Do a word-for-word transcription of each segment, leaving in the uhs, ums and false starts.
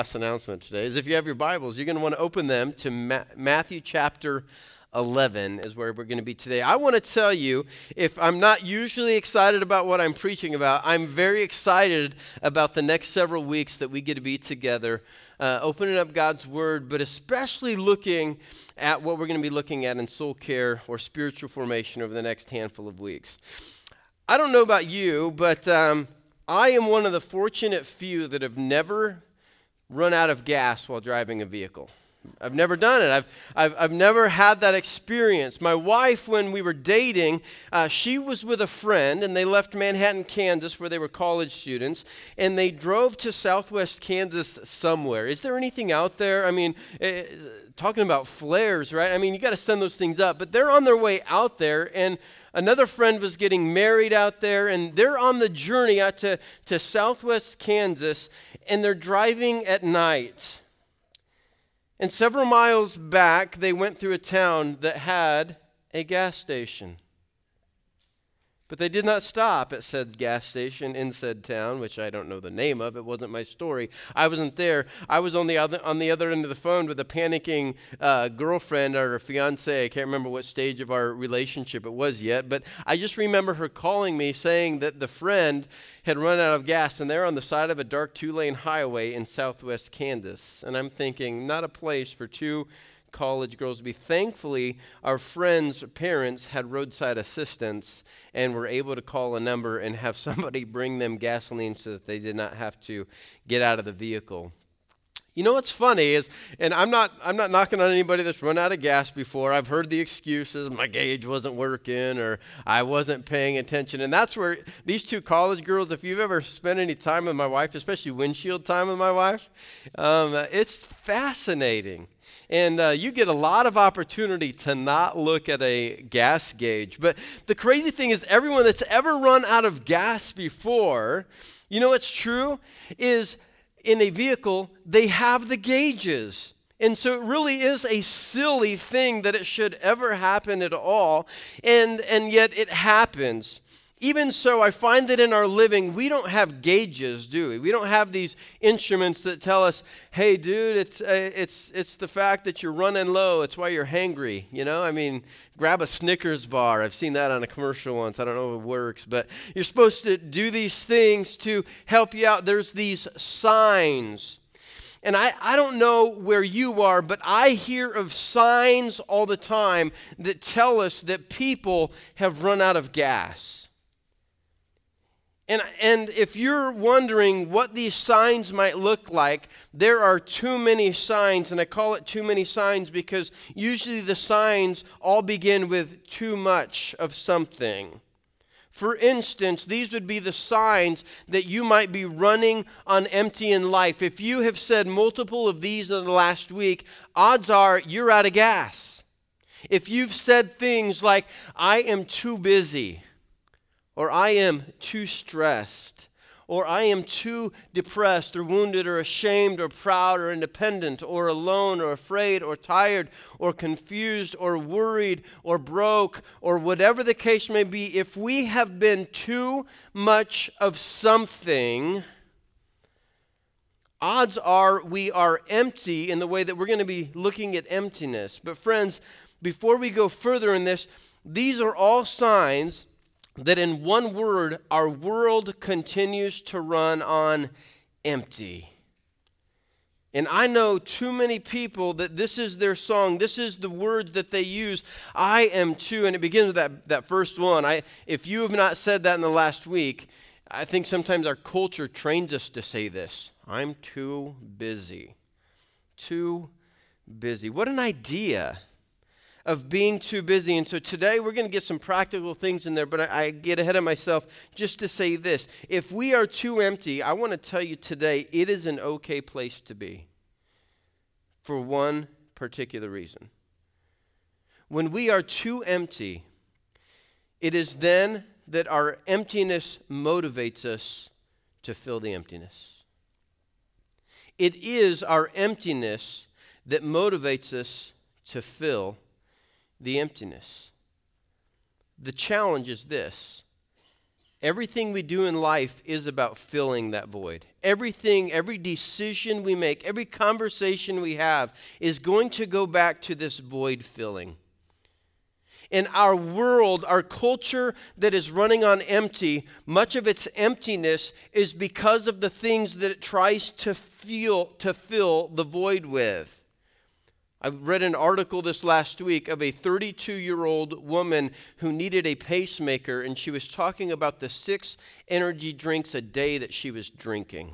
Last announcement today is if you have your Bibles, you're going to want to open them to Ma- Matthew chapter eleven is where we're going to be today. I want to tell you, if I'm not usually excited about what I'm preaching about, I'm very excited about the next several weeks that we get to be together, uh, opening up God's Word, but especially looking at what we're going to be looking at in soul care or spiritual formation over the next handful of weeks. I don't know about you, but um, I am one of the fortunate few that have never run out of gas while driving a vehicle. I've never done it. I've, I've, I've never had that experience. My wife, when we were dating, uh, she was with a friend, and they left Manhattan, Kansas, where they were college students, and they drove to Southwest Kansas somewhere. Is there anything out there? I mean, uh, talking about flares, right? I mean, you got to send those things up. But they're on their way out there, and another friend was getting married out there, and they're on the journey out to, to Southwest Kansas, and they're driving at night. And several miles back, they went through a town that had a gas station. But they did not stop at said gas station in said town, which I don't know the name of. It wasn't my story. I wasn't there. I was on the other on the other end of the phone with a panicking uh, girlfriend or fiance. I can't remember what stage of our relationship it was yet, but I just remember her calling me saying that the friend had run out of gas, and they're on the side of a dark two-lane highway in Southwest Kansas. And I'm thinking, not a place for two college girls to be. Thankfully, our friends' parents had roadside assistance and were able to call a number and have somebody bring them gasoline so that they did not have to get out of the vehicle. You know what's funny is, and I'm not I'm not knocking on anybody that's run out of gas before. I've heard the excuses, my gauge wasn't working or I wasn't paying attention. And that's where these two college girls, if you've ever spent any time with my wife, especially windshield time with my wife, um, it's fascinating. And uh, you get a lot of opportunity to not look at a gas gauge. But the crazy thing is, everyone that's ever run out of gas before, you know what's true, is in a vehicle, they have the gauges. And so it really is a silly thing that it should ever happen at all. And, and yet it happens. Even so, I find that in our living, we don't have gauges, do we? We don't have these instruments that tell us, hey, dude, it's uh, it's it's the fact that you're running low. It's why you're hangry, you know? I mean, grab a Snickers bar. I've seen that on a commercial once. I don't know if it works. But you're supposed to do these things to help you out. There's these signs. And I, I don't know where you are, but I hear of signs all the time that tell us that people have run out of gas. And, and if you're wondering what these signs might look like, there are too many signs, and I call it too many signs because usually the signs all begin with too much of something. For instance, these would be the signs that you might be running on empty in life. If you have said multiple of these in the last week, odds are you're out of gas. If you've said things like, I am too busy, or I am too stressed, or I am too depressed or wounded or ashamed or proud or independent or alone or afraid or tired or confused or worried or broke or whatever the case may be, if we have been too much of something, odds are we are empty in the way that we're going to be looking at emptiness. But friends, before we go further in this, these are all signs that in one word, our world continues to run on empty. And I know too many people that this is their song. This is the words that they use. I am too, and it begins with that, that first one. I, if you have not said that in the last week, I think sometimes our culture trains us to say this. I'm too busy. Too busy. What an idea of being too busy. And so today we're going to get some practical things in there, but I, I get ahead of myself just to say this. If we are too empty, I want to tell you today, it is an okay place to be for one particular reason. When we are too empty, it is then that our emptiness motivates us to fill the emptiness. It is our emptiness that motivates us to fill the emptiness. The challenge is this. Everything we do in life is about filling that void. Everything, every decision we make, every conversation we have is going to go back to this void filling. In our world, our culture that is running on empty, much of its emptiness is because of the things that it tries to feel, to fill the void with. I read an article this last week of a thirty-two-year-old woman who needed a pacemaker, and she was talking about the six energy drinks a day that she was drinking.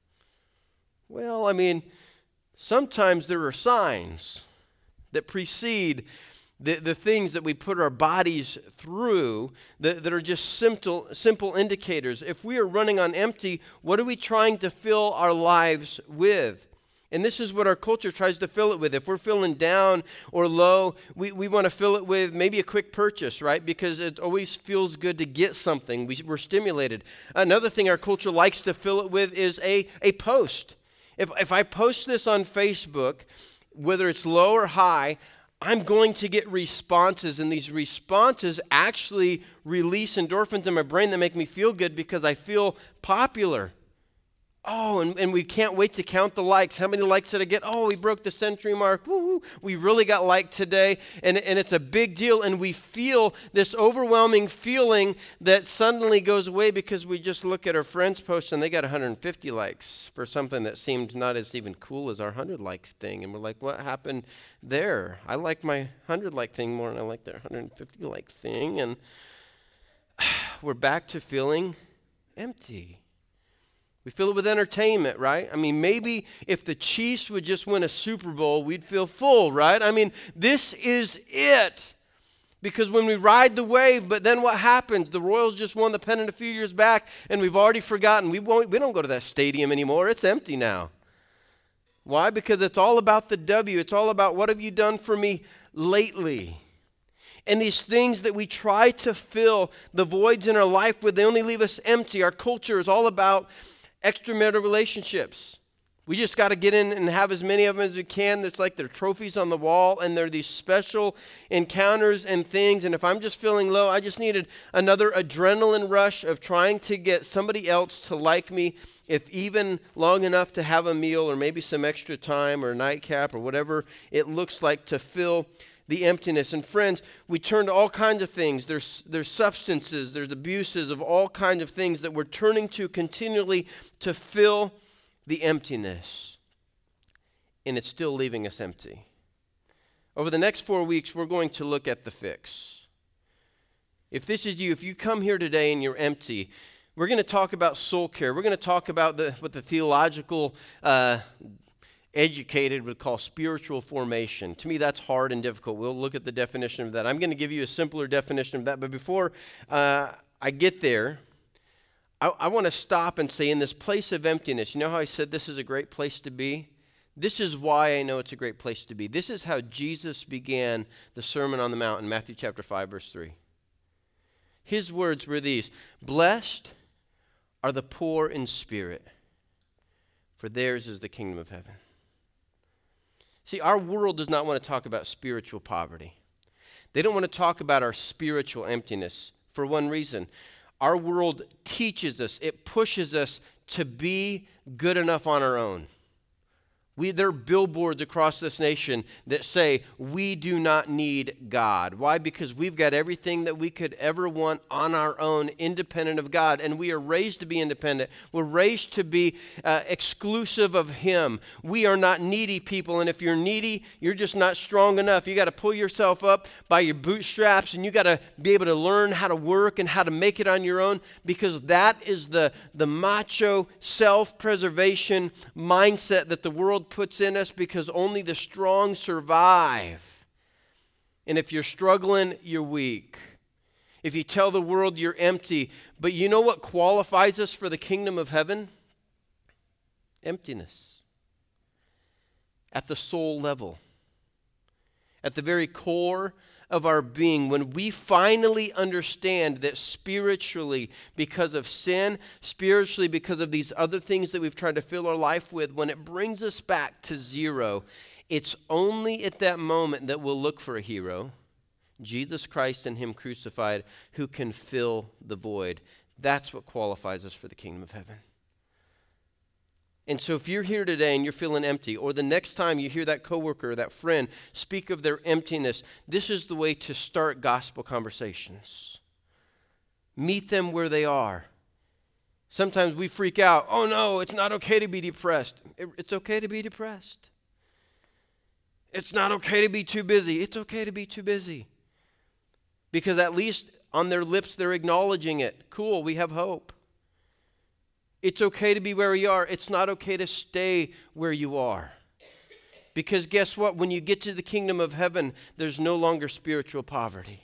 Well, I mean, sometimes there are signs that precede the, the things that we put our bodies through that, that are just simple, simple indicators. If we are running on empty, what are we trying to fill our lives with? And this is what our culture tries to fill it with. If we're feeling down or low, we, we want to fill it with maybe a quick purchase, right? Because it always feels good to get something. We, we're stimulated. Another thing our culture likes to fill it with is a, a post. If, if I post this on Facebook, whether it's low or high, I'm going to get responses. And these responses actually release endorphins in my brain that make me feel good because I feel popular. Oh, and, and we can't wait to count the likes. How many likes did I get? Oh, we broke the century mark. Woo-hoo. We really got liked today. And, and it's a big deal. And we feel this overwhelming feeling that suddenly goes away because we just look at our friends' posts and they got one hundred fifty likes for something that seemed not as even cool as our one hundred likes thing. And we're like, what happened there? I like my one hundred like thing more than I like their one hundred fifty like thing. And we're back to feeling empty. We fill it with entertainment, right? I mean, maybe if the Chiefs would just win a Super Bowl, we'd feel full, right? I mean, this is it. Because when we ride the wave, but then what happens? The Royals just won the pennant a few years back, and we've already forgotten. We won't, we don't go to that stadium anymore. It's empty now. Why? Because it's all about the W. It's all about what have you done for me lately? And these things that we try to fill the voids in our life with, they only leave us empty. Our culture is all about extramarital relationships. We just got to get in and have as many of them as we can. It's like they're trophies on the wall, and they're these special encounters and things. And if I'm just feeling low, I just needed another adrenaline rush of trying to get somebody else to like me, if even long enough to have a meal or maybe some extra time or a nightcap or whatever it looks like to fill the emptiness. And friends, we turn to all kinds of things. There's, there's substances, there's abuses of all kinds of things that we're turning to continually to fill the emptiness. And it's still leaving us empty. Over the next four weeks, we're going to look at the fix. If this is you, if you come here today and you're empty, we're going to talk about soul care. We're going to talk about the, what the theological uh, educated would call spiritual formation. To me, that's hard and difficult. We'll look at the definition of that. I'm going to give you a simpler definition of that. But before uh, I get there, I, I want to stop and say, in this place of emptiness, you know how I said this is a great place to be? This is why I know it's a great place to be. This is how Jesus began the Sermon on the Mount in Matthew chapter five, verse three. His words were these: "Blessed are the poor in spirit, for theirs is the kingdom of heaven." See, our world does not want to talk about spiritual poverty. They don't want to talk about our spiritual emptiness for one reason. Our world teaches us, it pushes us to be good enough on our own. We, there are billboards across this nation that say, we do not need God. Why? Because we've got everything that we could ever want on our own, independent of God. And we are raised to be independent. We're raised to be uh, exclusive of Him. We are not needy people. And if you're needy, you're just not strong enough. You got to pull yourself up by your bootstraps, and you got to be able to learn how to work and how to make it on your own, because that is the, the macho self-preservation mindset that the world puts in us, because only the strong survive. And if you're struggling, you're weak. If you tell the world you're empty, but you know what qualifies us for the kingdom of heaven? Emptiness. At the soul level. At the very core of our being, when we finally understand that spiritually, because of sin, spiritually because of these other things that we've tried to fill our life with, when it brings us back to zero, it's only at that moment that we'll look for a hero, Jesus Christ and Him crucified, who can fill the void. That's what qualifies us for the kingdom of heaven. And so if you're here today and you're feeling empty, or the next time you hear that coworker or that friend speak of their emptiness, this is the way to start gospel conversations. Meet them where they are. Sometimes we freak out. Oh no, it's not okay to be depressed. It's okay to be depressed. It's not okay to be too busy. It's okay to be too busy. Because at least on their lips they're acknowledging it. Cool, we have hope. It's okay to be where you are. It's not okay to stay where you are. Because guess what? When you get to the kingdom of heaven, there's no longer spiritual poverty.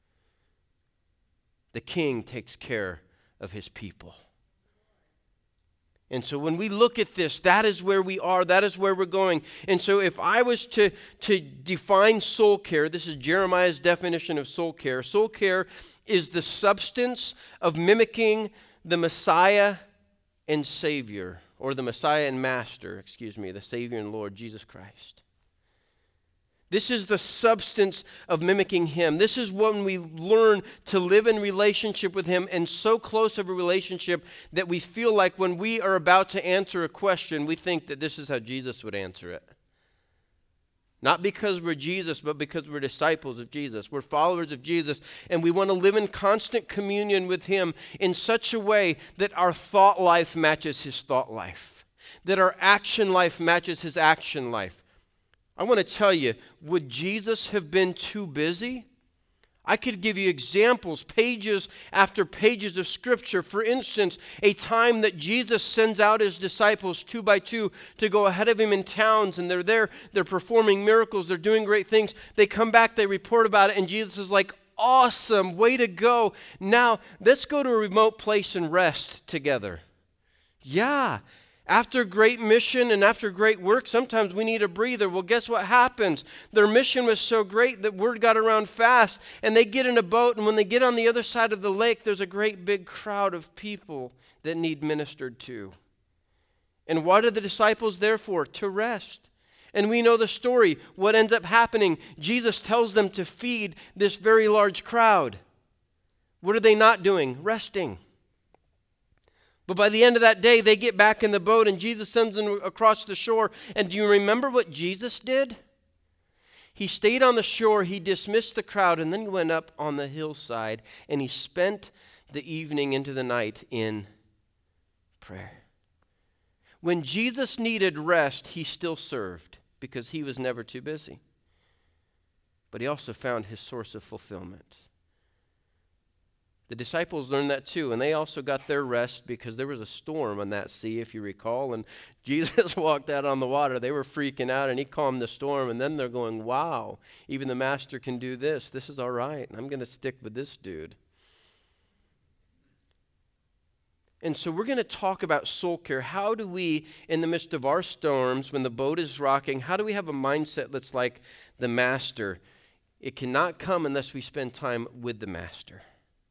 The king takes care of his people. And so when we look at this, that is where we are. That is where we're going. And so if I was to, to define soul care, this is Jeremiah's definition of soul care. Soul care is the substance of mimicking the Messiah and Savior, or the Messiah and Master, excuse me, the Savior and Lord, Jesus Christ. This is the substance of mimicking him. This is when we learn to live in relationship with him, and so close of a relationship that we feel like when we are about to answer a question, we think that this is how Jesus would answer it. Not because we're Jesus, but because we're disciples of Jesus. We're followers of Jesus, and we want to live in constant communion with him in such a way that our thought life matches his thought life, that our action life matches his action life. I want to tell you, would Jesus have been too busy? I could give you examples, pages after pages of Scripture. For instance, a time that Jesus sends out his disciples two by two to go ahead of him in towns, and they're there, they're performing miracles, they're doing great things. They come back, they report about it, and Jesus is like, awesome, way to go. Now, let's go to a remote place and rest together. Yeah. After great mission and after great work, sometimes we need a breather. Well, guess what happens? Their mission was so great that word got around fast, and they get in a boat, and when they get on the other side of the lake, there's a great big crowd of people that need ministered to. And what are the disciples there for? To rest. And we know the story. What ends up happening? Jesus tells them to feed this very large crowd. What are they not doing? Resting. But by the end of that day, they get back in the boat, and Jesus sends them across the shore. And do you remember what Jesus did? He stayed on the shore, he dismissed the crowd, and then he went up on the hillside, and he spent the evening into the night in prayer. When Jesus needed rest, he still served, because he was never too busy. But he also found his source of fulfillment. The disciples learned that too, and they also got their rest because there was a storm on that sea, if you recall, and Jesus walked out on the water. They were freaking out, and he calmed the storm, and then they're going, wow, even the master can do this. This is all right. I'm going to stick with this dude. And so we're going to talk about soul care. How do we, in the midst of our storms, when the boat is rocking, how do we have a mindset that's like the master? It cannot come unless we spend time with the master.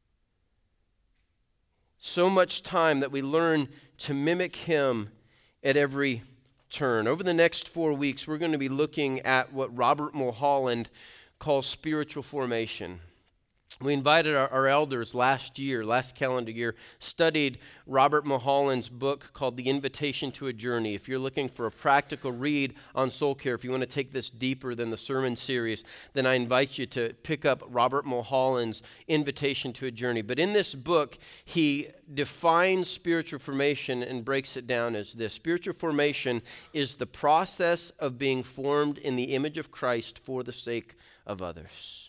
So much time that we learn to mimic him at every turn. Over the next four weeks, we're going to be looking at what Robert Mulholland calls spiritual formation. We invited our, our elders last year, last calendar year, studied Robert Mulholland's book called The Invitation to a Journey. If you're looking for a practical read on soul care, if you want to take this deeper than the sermon series, then I invite you to pick up Robert Mulholland's Invitation to a Journey. But in this book, he defines spiritual formation and breaks it down as this. Spiritual formation is the process of being formed in the image of Christ for the sake of others.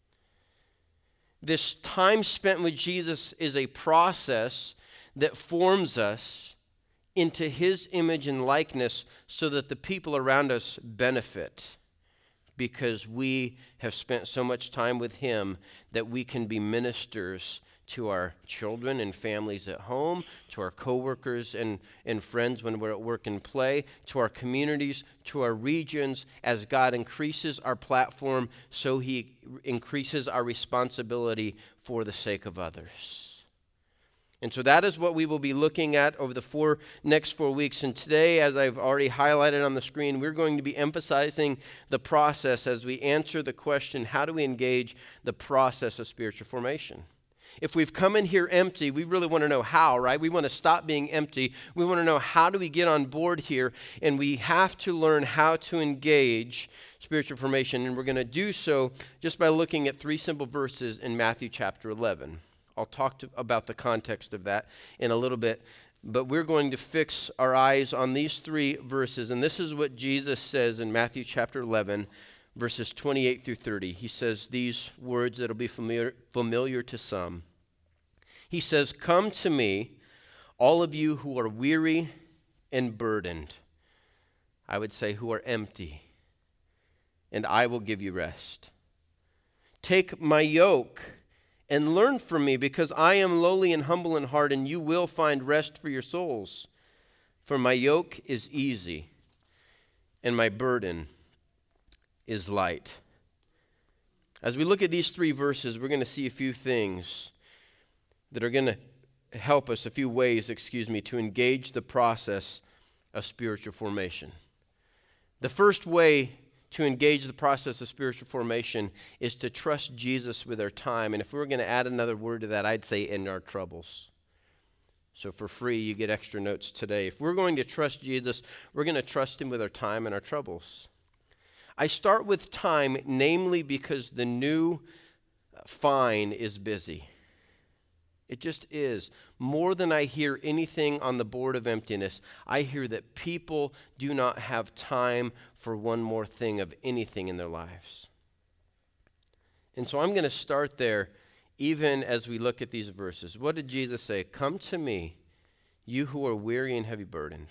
This time spent with Jesus is a process that forms us into his image and likeness so that the people around us benefit because we have spent so much time with him that we can be ministers to our children and families at home, to our coworkers and, and friends when we're at work and play, to our communities, to our regions. As God increases our platform, so he increases our responsibility for the sake of others. And so that is what we will be looking at over the four next four weeks. And today, as I've already highlighted on the screen, we're going to be emphasizing the process as we answer the question, how do we engage the process of spiritual formation? If we've come in here empty, we really want to know how, right? We want to stop being empty. We want to know, how do we get on board here? And we have to learn how to engage spiritual formation. And we're going to do so just by looking at three simple verses in Matthew chapter eleven. I'll talk to, about the context of that in a little bit. But we're going to fix our eyes on these three verses. And this is what Jesus says in Matthew chapter eleven, verses twenty-eight through thirty. He says these words that will be familiar, familiar to some. He says, "Come to me, all of you who are weary and burdened." I would say who are empty, "and I will give you rest. Take my yoke and learn from me, because I am lowly and humble in heart, and you will find rest for your souls. For my yoke is easy, and my burden is light." As we look at these three verses, we're going to see a few things that are going to help us, a few ways, excuse me, to engage the process of spiritual formation. The first way to engage the process of spiritual formation is to trust Jesus with our time. And if we were going to add another word to that, I'd say in our troubles. So for free, you get extra notes today. If we're going to trust Jesus, we're going to trust him with our time and our troubles. I start with time, namely because the new fine is busy. It just is. More than I hear anything on the board of emptiness, I hear that people do not have time for one more thing of anything in their lives. And so I'm going to start there, even as we look at these verses. What did Jesus say? "Come to me, you who are weary and heavy burdened."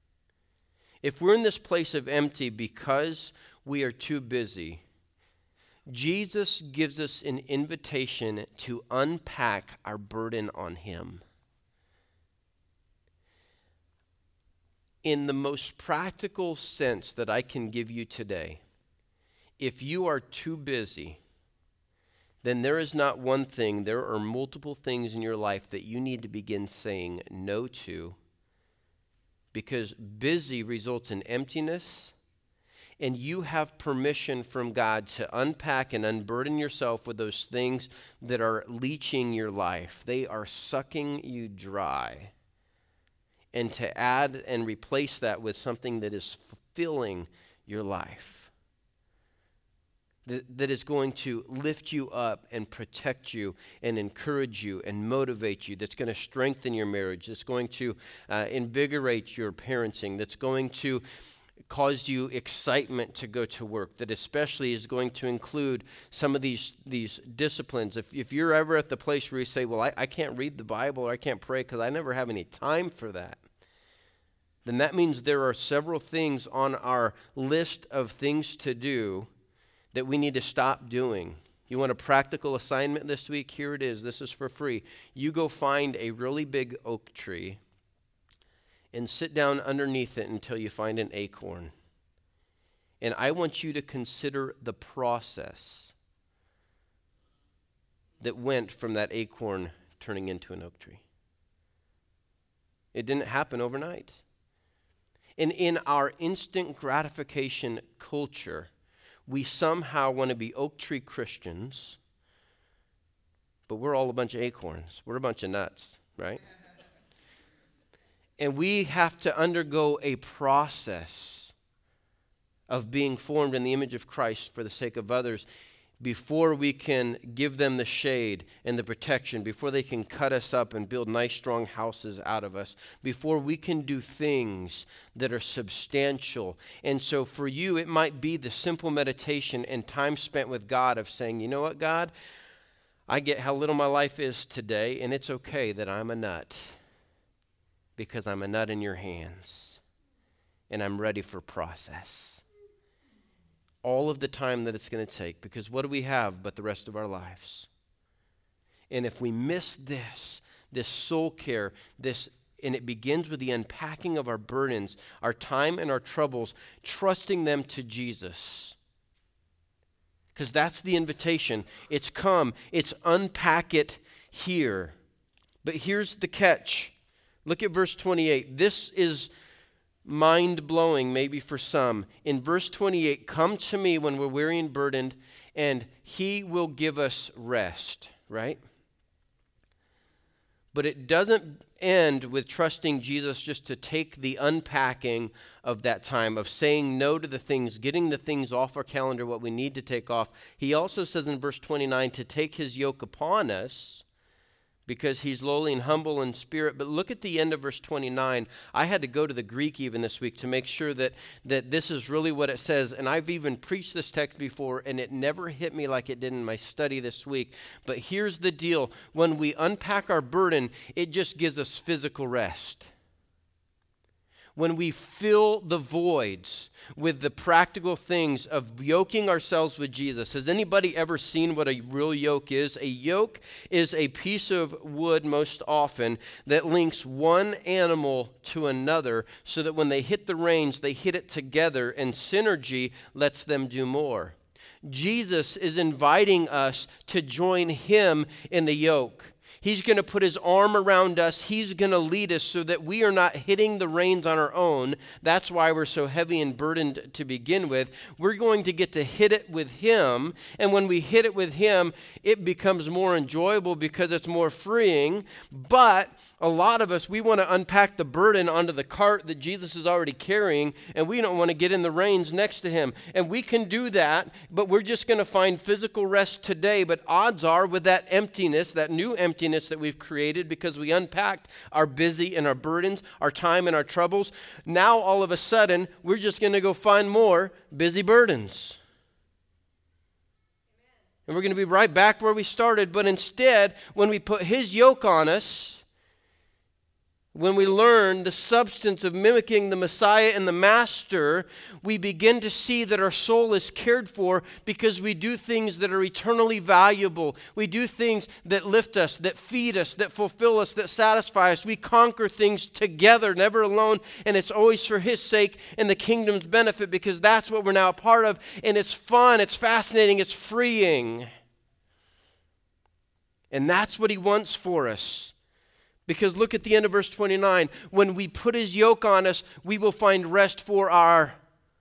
If we're in this place of empty because we are too busy, Jesus gives us an invitation to unpack our burden on him. In the most practical sense that I can give you today, if you are too busy, then there is not one thing, there are multiple things in your life that you need to begin saying no to, because busy results in emptiness. And you have permission from God to unpack and unburden yourself with those things that are leeching your life. They are sucking you dry. And to add and replace that with something that is fulfilling your life. That, that is going to lift you up and protect you and encourage you and motivate you. That's going to strengthen your marriage. That's going to uh, invigorate your parenting. That's going to cause you excitement to go to work, that especially is going to include some of these these disciplines. If, if you're ever at the place where you say, well, I, I can't read the Bible or I can't pray because I never have any time for that, then that means there are several things on our list of things to do that we need to stop doing. You want a practical assignment this week? Here it is. This is for free. You go find a really big oak tree and sit down underneath it until you find an acorn. And I want you to consider the process that went from that acorn turning into an oak tree. It didn't happen overnight. And in our instant gratification culture, we somehow want to be oak tree Christians, but we're all a bunch of acorns. We're a bunch of nuts, right? And we have to undergo a process of being formed in the image of Christ for the sake of others before we can give them the shade and the protection, before they can cut us up and build nice, strong houses out of us, before we can do things that are substantial. And so for you, it might be the simple meditation and time spent with God of saying, you know what, God, I get how little my life is today, and it's okay that I'm a nut, because I'm a nut in your hands, and I'm ready for process. All of the time that it's going to take, because what do we have but the rest of our lives? And if we miss this, this soul care, this, and it begins with the unpacking of our burdens, our time and our troubles, trusting them to Jesus. Because that's the invitation. It's come, it's unpack it here. But here's the catch. Look at verse twenty-eight. This is mind-blowing maybe for some. In verse twenty-eight, come to me when we're weary and burdened, and he will give us rest, right? But it doesn't end with trusting Jesus just to take the unpacking of that time, of saying no to the things, getting the things off our calendar, what we need to take off. He also says in verse twenty-nine to take his yoke upon us, because he's lowly and humble in spirit. But look at the end of verse twenty-nine. I had to go to the Greek even this week to make sure that, that this is really what it says. And I've even preached this text before, and it never hit me like it did in my study this week. But here's the deal. When we unpack our burden, it just gives us physical rest. When we fill the voids with the practical things of yoking ourselves with Jesus. Has anybody ever seen what a real yoke is? A yoke is a piece of wood most often that links one animal to another so that when they hit the reins, they hit it together, and synergy lets them do more. Jesus is inviting us to join him in the yoke. He's going to put his arm around us. He's going to lead us so that we are not hitting the reins on our own. That's why we're so heavy and burdened to begin with. We're going to get to hit it with him. And when we hit it with him, it becomes more enjoyable because it's more freeing. But a lot of us, we want to unpack the burden onto the cart that Jesus is already carrying, and we don't want to get in the reins next to him. And we can do that, but we're just going to find physical rest today. But odds are, with that emptiness, that new emptiness that we've created because we unpacked our busy and our burdens, our time and our troubles, now all of a sudden, we're just going to go find more busy burdens. And we're going to be right back where we started. But instead, when we put his yoke on us, when we learn the substance of mimicking the Messiah and the Master, we begin to see that our soul is cared for because we do things that are eternally valuable. We do things that lift us, that feed us, that fulfill us, that satisfy us. We conquer things together, never alone, and it's always for his sake and the kingdom's benefit because that's what we're now a part of, and it's fun, it's fascinating, it's freeing. And that's what he wants for us. Because look at the end of verse twenty-nine. When we put his yoke on us, we will find rest for our,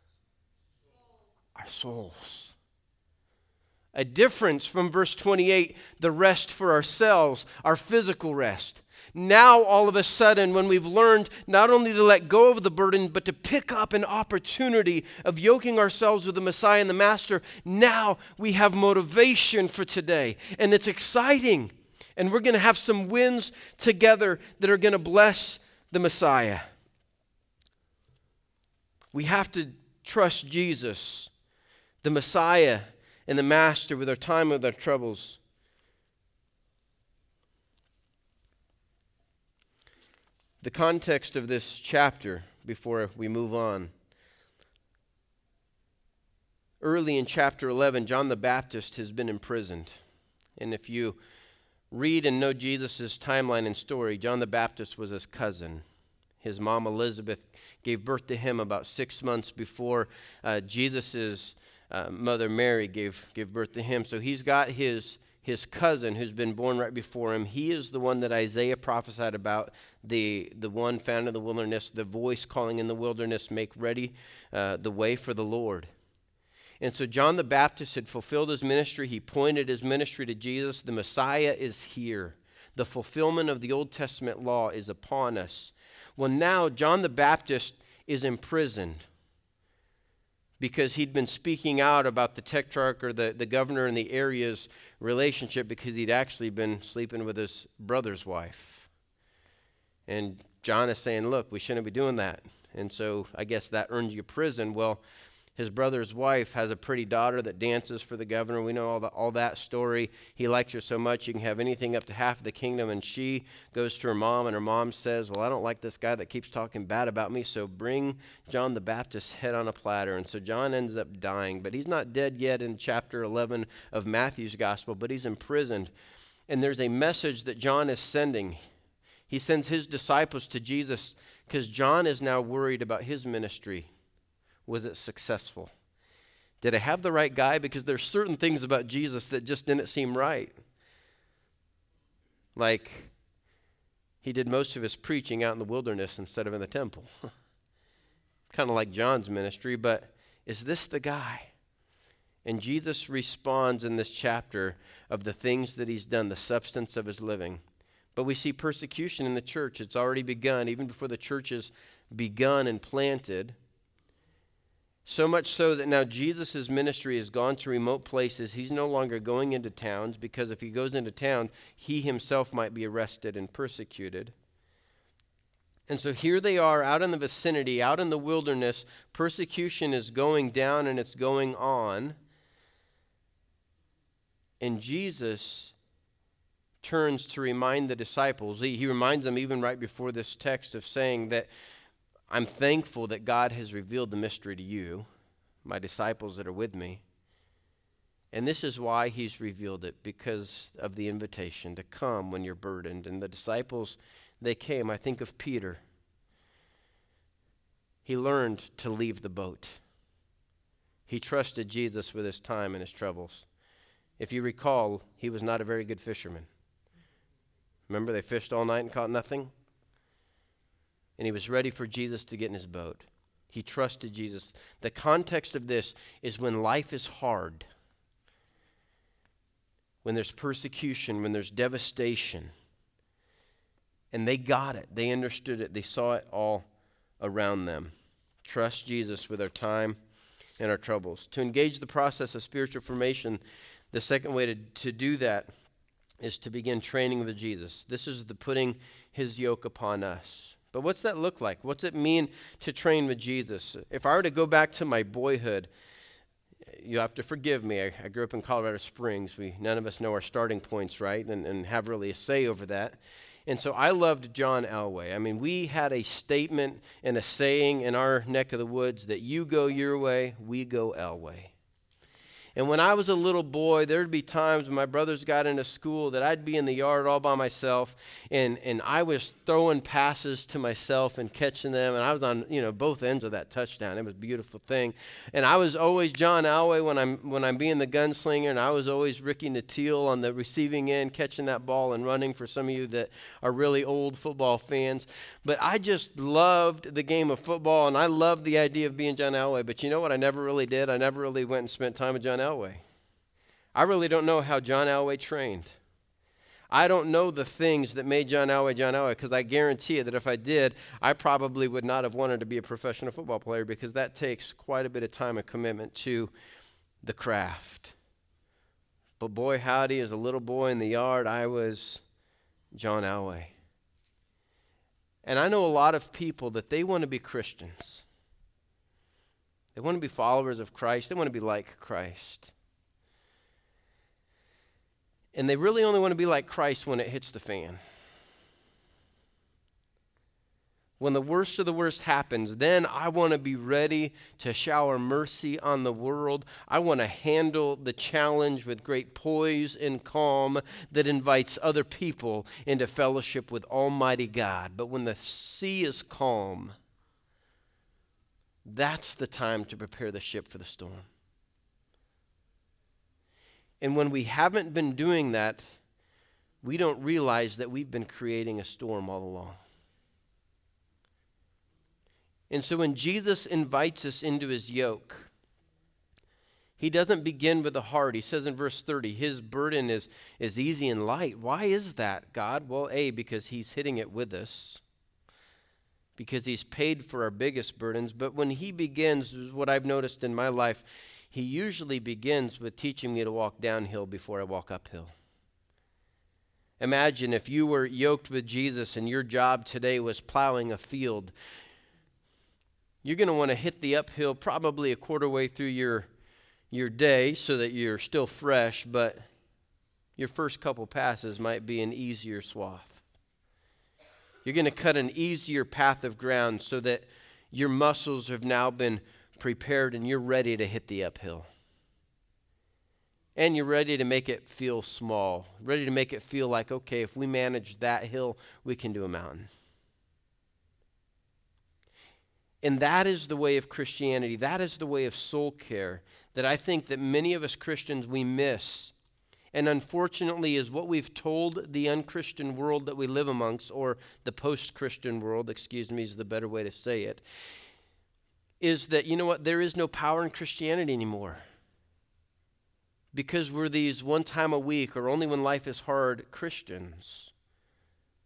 our souls. A difference from verse twenty-eight, the rest for ourselves, our physical rest. Now, all of a sudden, when we've learned not only to let go of the burden, but to pick up an opportunity of yoking ourselves with the Messiah and the Master, now we have motivation for today. And it's exciting. And we're going to have some wins together that are going to bless the Messiah. We have to trust Jesus, the Messiah and the Master, with our time, with our troubles. The context of this chapter, before we move on. Early in chapter eleven, John the Baptist has been imprisoned. And if you read and know Jesus' timeline and story, John the Baptist was his cousin. His mom Elizabeth gave birth to him about six months before uh, Jesus' uh, mother Mary gave, gave birth to him. So he's got his, his cousin who's been born right before him. He is the one that Isaiah prophesied about, the, the one found in the wilderness, the voice calling in the wilderness, make ready uh, the way for the Lord. And so John the Baptist had fulfilled his ministry. He pointed his ministry to Jesus. The Messiah is here. The fulfillment of the Old Testament law is upon us. Well, now John the Baptist is imprisoned because he'd been speaking out about the tetrarch or the, the governor in the area's relationship because he'd actually been sleeping with his brother's wife. And John is saying, look, we shouldn't be doing that. And so I guess that earns you prison. Well, his brother's wife has a pretty daughter that dances for the governor. We know all, the, all that story. He likes her so much, you can have anything up to half of the kingdom. And she goes to her mom, and her mom says, well, I don't like this guy that keeps talking bad about me, so bring John the Baptist's head on a platter. And so John ends up dying. But he's not dead yet in chapter eleven of Matthew's gospel, but he's imprisoned. And there's a message that John is sending. He sends his disciples to Jesus because John is now worried about his ministry. Was it successful? Did I have the right guy? Because there's certain things about Jesus that just didn't seem right. Like, he did most of his preaching out in the wilderness instead of in the temple. Kind of like John's ministry, but is this the guy? And Jesus responds in this chapter of the things that he's done, the substance of his living, But we see persecution in the church. It's already begun, even before the church has begun and planted. So much so that now Jesus' ministry has gone to remote places. He's no longer going into towns, because if he goes into town, he himself might be arrested and persecuted. And so here they are out in the vicinity, out in the wilderness. Persecution is going down and it's going on. And Jesus turns to remind the disciples. He, he reminds them even right before this text of saying that I'm thankful that God has revealed the mystery to you, my disciples that are with me. And this is why he's revealed it, because of the invitation to come when you're burdened. And the disciples, they came. I think of Peter. He learned to leave the boat. He trusted Jesus with his time and his troubles. If you recall, he was not a very good fisherman. Remember, they fished all night and caught nothing? And he was ready for Jesus to get in his boat. He trusted Jesus. The context of this is when life is hard, when there's persecution, when there's devastation. And they got it. They understood it. They saw it all around them. Trust Jesus with our time and our troubles. To engage the process of spiritual formation, the second way to, to do that is to begin training with Jesus. This is the putting his yoke upon us. But what's that look like? What's it mean to train with Jesus? If I were to go back to my boyhood, you have to forgive me. I, I grew up in Colorado Springs. We none of us know our starting points, right? And, and have really a say over that. And so I loved John Elway. I mean, we had a statement and a saying in our neck of the woods that you go your way, we go Elway. And when I was a little boy, there'd be times when my brothers got into school that I'd be in the yard all by myself, and, and I was throwing passes to myself and catching them, and I was on, you know, both ends of that touchdown. It was a beautiful thing. And I was always John Elway when I'm when I'm being the gunslinger, and I was always Ricky Nattiel on the receiving end, catching that ball and running, for some of you that are really old football fans. But I just loved the game of football, and I loved the idea of being John Elway. But you know what I never really did? I never really went and spent time with John Elway. Elway. I really don't know how John Elway trained. I don't know the things that made John Elway John Elway, because I guarantee you that if I did, I probably would not have wanted to be a professional football player, because that takes quite a bit of time and commitment to the craft. But boy, howdy, as a little boy in the yard, I was John Elway. And I know a lot of people that they want to be Christians. They want to be followers of Christ. They want to be like Christ. And they really only want to be like Christ when it hits the fan. When the worst of the worst happens, then I want to be ready to shower mercy on the world. I want to handle the challenge with great poise and calm that invites other people into fellowship with Almighty God. But when the sea is calm, that's the time to prepare the ship for the storm. And when we haven't been doing that, we don't realize that we've been creating a storm all along. And so when Jesus invites us into his yoke, he doesn't begin with the hard. He says in verse thirty, his burden is, is easy and light. Why is that, God? Well, A, because he's hitting it with us, because he's paid for our biggest burdens. But when he begins, what I've noticed in my life, he usually begins with teaching me to walk downhill before I walk uphill. Imagine if you were yoked with Jesus and your job today was plowing a field. You're going to want to hit the uphill probably a quarter way through your, your day so that you're still fresh, but your first couple passes might be an easier swath. You're going to cut an easier path of ground so that your muscles have now been prepared and you're ready to hit the uphill. And you're ready to make it feel small, ready to make it feel like, okay, if we manage that hill, we can do a mountain. And that is the way of Christianity. That is the way of soul care that I think that many of us Christians, we miss. And unfortunately is what we've told the unchristian world that we live amongst, or the post-Christian world, excuse me, is the better way to say it, is that, you know what, there is no power in Christianity anymore. Because we're these one time a week or only when life is hard Christians.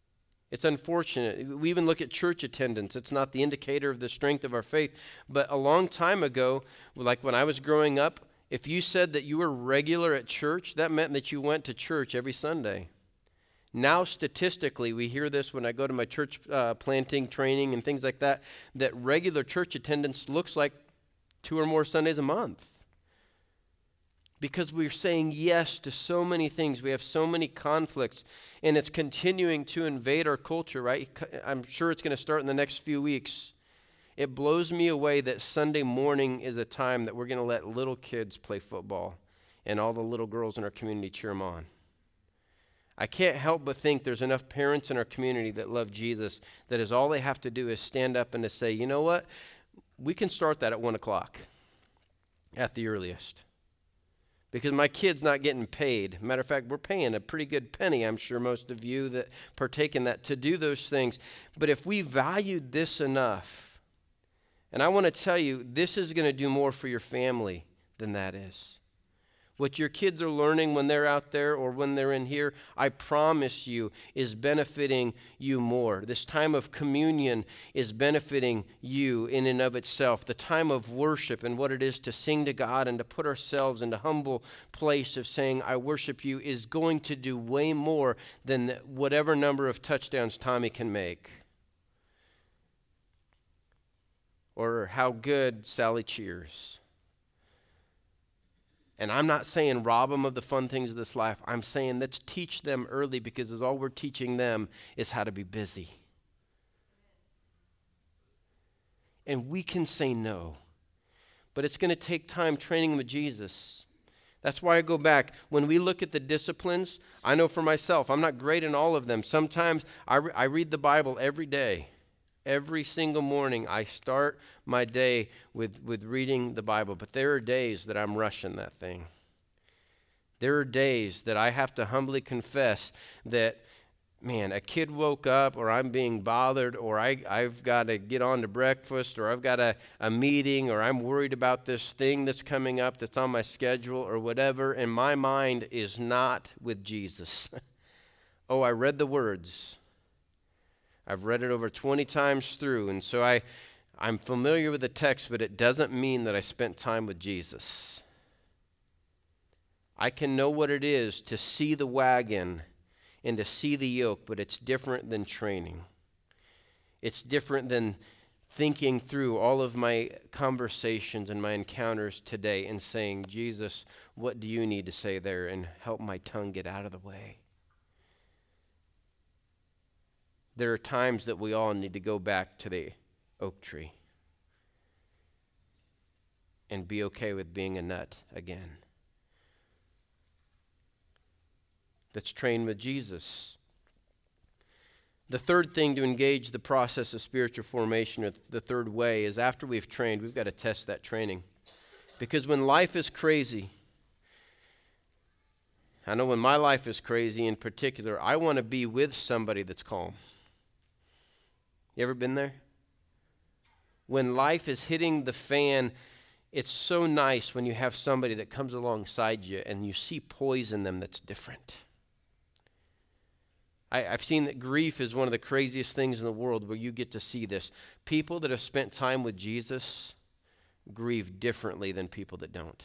It's unfortunate. We even look at church attendance. It's not the indicator of the strength of our faith. But a long time ago, like when I was growing up, if you said that you were regular at church, that meant that you went to church every Sunday. Now, statistically, we hear this when I go to my church uh, planting training and things like that, that regular church attendance looks like two or more Sundays a month. Because we're saying yes to so many things. We have so many conflicts, and it's continuing to invade our culture, right? I'm sure it's going to start in the next few weeks. It blows me away that Sunday morning is a time that we're going to let little kids play football and all the little girls in our community cheer them on. I can't help but think there's enough parents in our community that love Jesus that is all they have to do is stand up and to say, you know what? We can start that at one o'clock at the earliest. Because my kid's not getting paid. Matter of fact, we're paying a pretty good penny, I'm sure most of you that partake in that, to do those things. But if we valued this enough, and I want to tell you, this is going to do more for your family than that is. What your kids are learning when they're out there or when they're in here, I promise you, is benefiting you more. This time of communion is benefiting you in and of itself. The time of worship and what it is to sing to God and to put ourselves in a humble place of saying, I worship you, is going to do way more than whatever number of touchdowns Tommy can make. Or how good Sally cheers. And I'm not saying rob them of the fun things of this life. I'm saying let's teach them early, because all we're teaching them is how to be busy. And we can say no. But it's going to take time training with Jesus. That's why I go back. When we look at the disciplines, I know for myself, I'm not great in all of them. Sometimes I, re- I read the Bible every day. Every single morning, I start my day with, with reading the Bible. But there are days that I'm rushing that thing. There are days that I have to humbly confess that, man, a kid woke up, or I'm being bothered, or I, I've got to get on to breakfast, or I've got a, a meeting, or I'm worried about this thing that's coming up that's on my schedule, or whatever, and my mind is not with Jesus. Oh, I read the words. I've read it over twenty times through, and so I, I'm familiar with the text, but it doesn't mean that I spent time with Jesus. I can know what it is to see the wagon and to see the yoke, but it's different than training. It's different than thinking through all of my conversations and my encounters today and saying, Jesus, what do you need to say there? And help my tongue get out of the way. There are times that we all need to go back to the oak tree and be okay with being a nut again. Let's train with Jesus. The third thing to engage the process of spiritual formation, or the third way, is after we've trained, we've got to test that training. Because when life is crazy, I know when my life is crazy in particular, I want to be with somebody that's calm. You ever been there? When life is hitting the fan, it's so nice when you have somebody that comes alongside you and you see poise in them that's different. I, I've seen that grief is one of the craziest things in the world where you get to see this. People that have spent time with Jesus grieve differently than people that don't.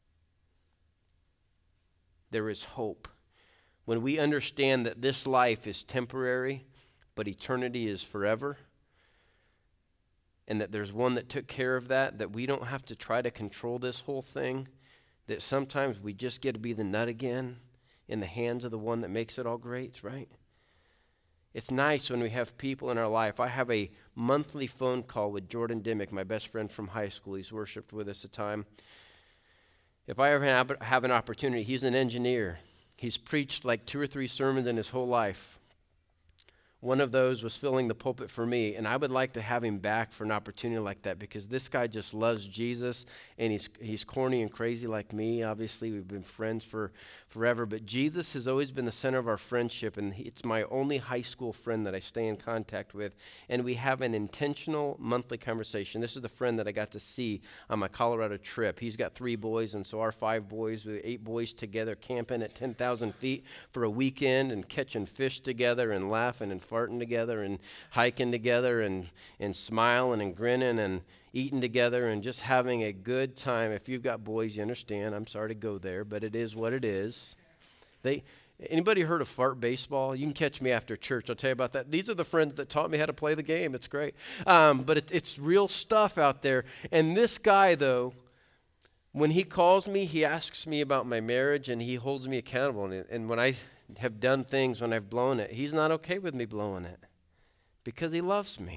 There is hope. When we understand that this life is temporary, but eternity is forever, and that there's one that took care of that, that we don't have to try to control this whole thing, that sometimes we just get to be the nut again in the hands of the one that makes it all great, right? It's nice when we have people in our life. I have a monthly phone call with Jordan Dimmick, my best friend from high school. He's worshiped with us a time. If I ever have, have an opportunity, he's an engineer. He's preached like two or three sermons in his whole life. One of those was filling the pulpit for me, and I would like to have him back for an opportunity like that, because this guy just loves Jesus, and he's he's corny and crazy like me. Obviously, we've been friends for forever, but Jesus has always been the center of our friendship, and it's my only high school friend that I stay in contact with, and we have an intentional monthly conversation. This is the friend that I got to see on my Colorado trip. He's got three boys, and so our five boys, with eight boys together, camping at ten thousand feet for a weekend and catching fish together and laughing and fun. farting together and hiking together and, and smiling and grinning and eating together and just having a good time. If you've got boys, you understand. I'm sorry to go there, but it is what it is. They... Anybody heard of fart baseball? You can catch me after church. I'll tell you about that. These are the friends that taught me how to play the game. It's great. Um, but it, it's real stuff out there. And this guy, though, when he calls me, he asks me about my marriage, and he holds me accountable. And, and when I have done things, when I've blown it, he's not okay with me blowing it because he loves me.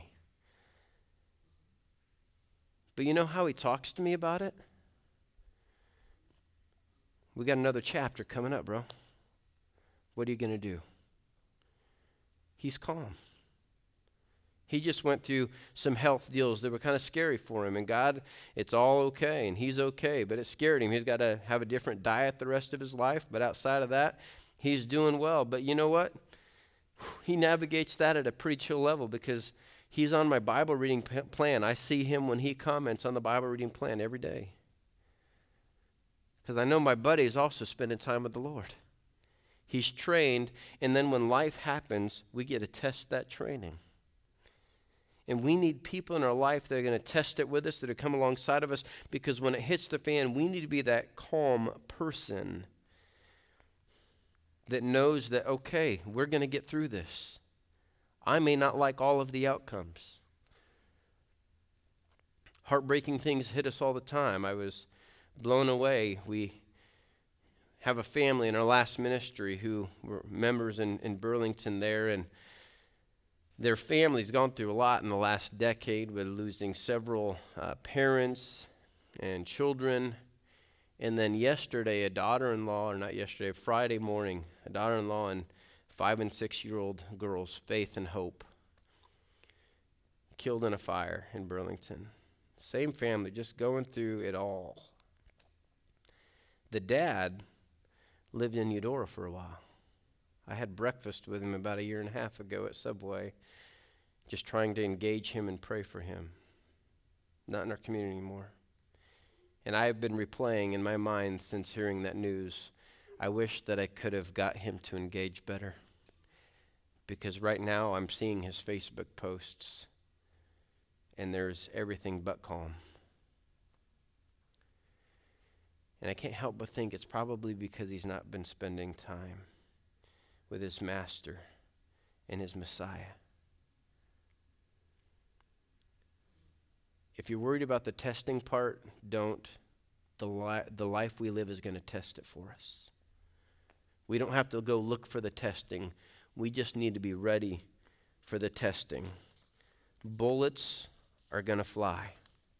But you know how he talks to me about it? We got another chapter coming up, bro. What are you going to do? He's calm. He just went through some health deals that were kind of scary for him. And God, it's all okay, and he's okay. But it scared him. He's got to have a different diet the rest of his life. But outside of that, he's doing well. But you know what? He navigates that at a pretty chill level because he's on my Bible reading p- plan. I see him when he comments on the Bible reading plan every day. Because I know my buddy is also spending time with the Lord. He's trained, and then when life happens, we get to test that training. And we need people in our life that are going to test it with us, that are come alongside of us, because when it hits the fan, we need to be that calm person that knows that, okay, we're going to get through this. I may not like all of the outcomes. Heartbreaking things hit us all the time. I was blown away. We have a family in our last ministry who were members in, in Burlington there, and their family's gone through a lot in the last decade with losing several uh, parents and children. And then yesterday, a daughter-in-law, or not yesterday, Friday morning, a daughter-in-law and five and six-year-old girls, Faith and Hope, killed in a fire in Burlington. Same family, just going through it all. The dad lived in Eudora for a while. I had breakfast with him about a year and a half ago at Subway, just trying to engage him and pray for him. Not in our community anymore. And I have been replaying in my mind since hearing that news, I wish that I could have got him to engage better. Because right now I'm seeing his Facebook posts, and there's everything but calm. And I can't help but think it's probably because he's not been spending time with his master and his Messiah. If you're worried about the testing part, don't. The, li- the life we live is going to test it for us. We don't have to go look for the testing. We just need to be ready for the testing. Bullets are going to fly.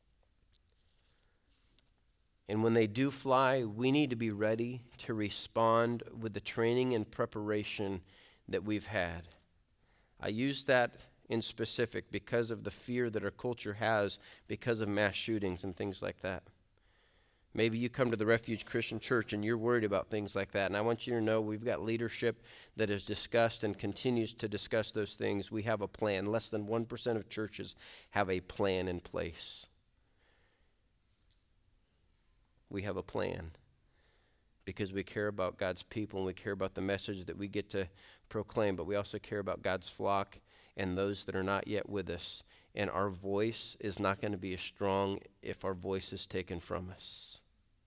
And when they do fly, we need to be ready to respond with the training and preparation that we've had. I use that in specific because of the fear that our culture has because of mass shootings and things like that. Maybe you come to the Refuge Christian Church and you're worried about things like that. And I want you to know we've got leadership that has discussed and continues to discuss those things. We have a plan. Less than one percent of churches have a plan in place. We have a plan because we care about God's people and we care about the message that we get to proclaim, but we also care about God's flock and those that are not yet with us. And our voice is not going to be as strong if our voice is taken from us.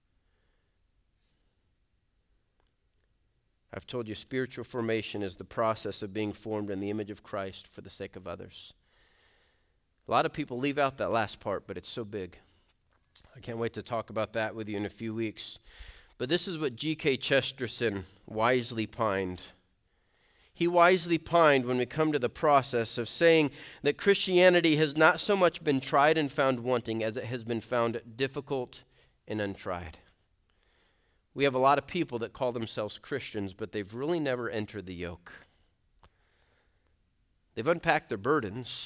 I've told you spiritual formation is the process of being formed in the image of Christ for the sake of others. A lot of people leave out that last part, but it's so big. I can't wait to talk about that with you in a few weeks. But this is what G K Chesterton wisely pined. He wisely pined when we come to the process of saying that Christianity has not so much been tried and found wanting as it has been found difficult and untried. We have a lot of people that call themselves Christians, but they've really never entered the yoke. They've unpacked their burdens,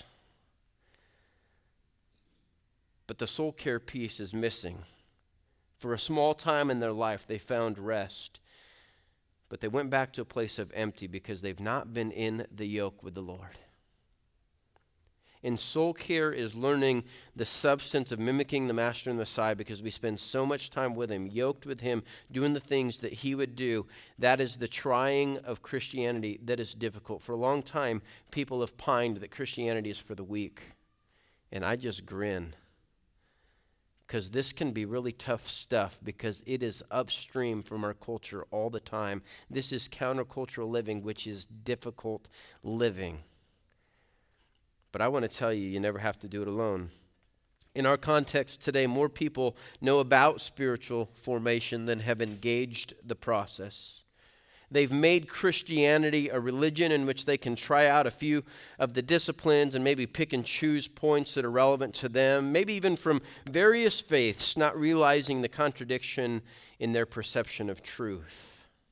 but the soul care piece is missing. For a small time in their life, they found rest, but they went back to a place of empty because they've not been in the yoke with the Lord. And soul care is learning the substance of mimicking the Master and the Messiah, because we spend so much time with him, yoked with him, doing the things that he would do. That is the trying of Christianity that is difficult. For a long time, people have pined that Christianity is for the weak. And I just grin, because this can be really tough stuff, because it is upstream from our culture all the time. This is countercultural living, which is difficult living. But I want to tell you, you never have to do it alone. In our context today, more people know about spiritual formation than have engaged the process. They've made Christianity a religion in which they can try out a few of the disciplines and maybe pick and choose points that are relevant to them, maybe even from various faiths, not realizing the contradiction in their perception of truth.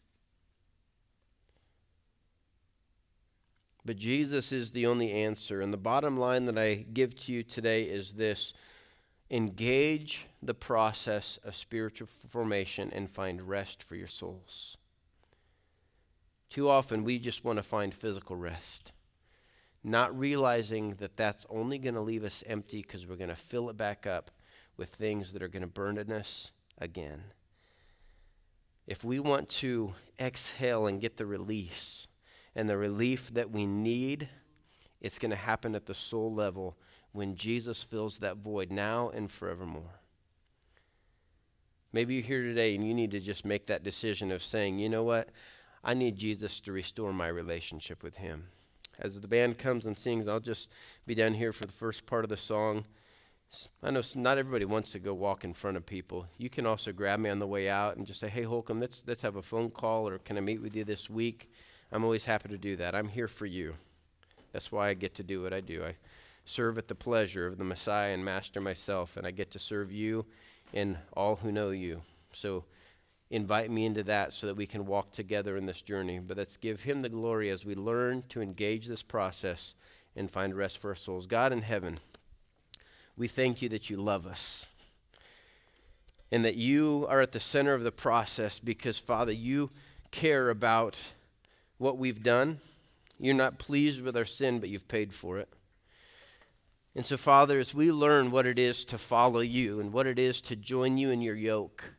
But Jesus is the only answer. And the bottom line that I give to you today is this: engage the process of spiritual formation and find rest for your souls. Too often we just want to find physical rest, not realizing that that's only going to leave us empty, because we're going to fill it back up with things that are going to burden us again. If we want to exhale and get the release and the relief that we need, it's going to happen at the soul level when Jesus fills that void now and forevermore. Maybe you're here today and you need to just make that decision of saying, you know what? I need Jesus to restore my relationship with him. As the band comes and sings, I'll just be down here for the first part of the song. I know not everybody wants to go walk in front of people. You can also grab me on the way out and just say, hey, Holcomb, let's, let's have a phone call, or can I meet with you this week? I'm always happy to do that. I'm here for you. That's why I get to do what I do. I serve at the pleasure of the Messiah and Master myself, and I get to serve you and all who know you. So invite me into that so that we can walk together in this journey. But let's give him the glory as we learn to engage this process and find rest for our souls. God in heaven, we thank you that you love us and that you are at the center of the process, because, Father, you care about what we've done. You're not pleased with our sin, but you've paid for it. And so, Father, as we learn what it is to follow you and what it is to join you in your yoke,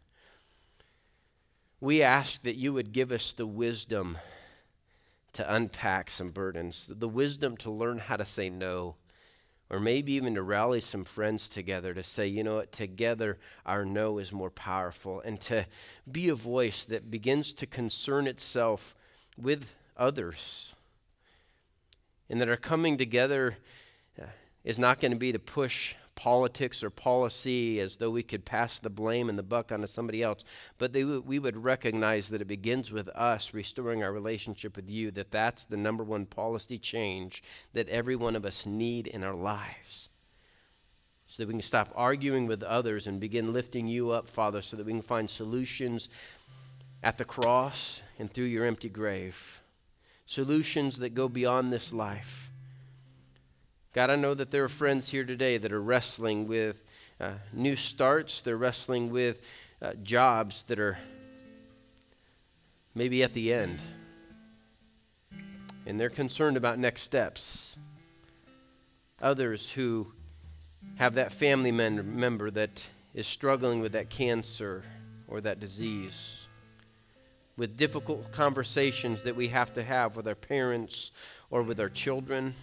we ask that you would give us the wisdom to unpack some burdens, the wisdom to learn how to say no, or maybe even to rally some friends together to say, you know what, together our no is more powerful, and to be a voice that begins to concern itself with others, and that our coming together uh, is not going to be to push politics or policy as though we could pass the blame and the buck onto somebody else, but they w- we would recognize that it begins with us restoring our relationship with you, that that's the number one policy change that every one of us need in our lives, so that we can stop arguing with others and begin lifting you up, Father, so that we can find solutions at the cross and through your empty grave, solutions that go beyond this life. God, I know that there are friends here today that are wrestling with uh, new starts. They're wrestling with uh, jobs that are maybe at the end. And they're concerned about next steps. Others who have that family men- member that is struggling with that cancer or that disease, with difficult conversations that we have to have with our parents or with our children.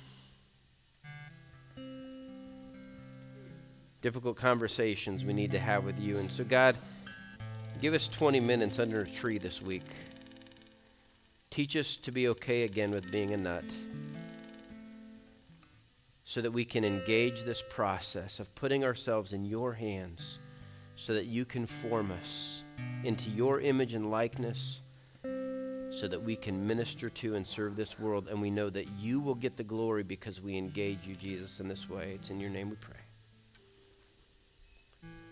Difficult conversations we need to have with you. And so, God, give us twenty minutes under a tree this week. Teach us to be okay again with being a nut, so that we can engage this process of putting ourselves in your hands, so that you can form us into your image and likeness, so that we can minister to and serve this world. And we know that you will get the glory because we engage you, Jesus, in this way. It's in your name we pray.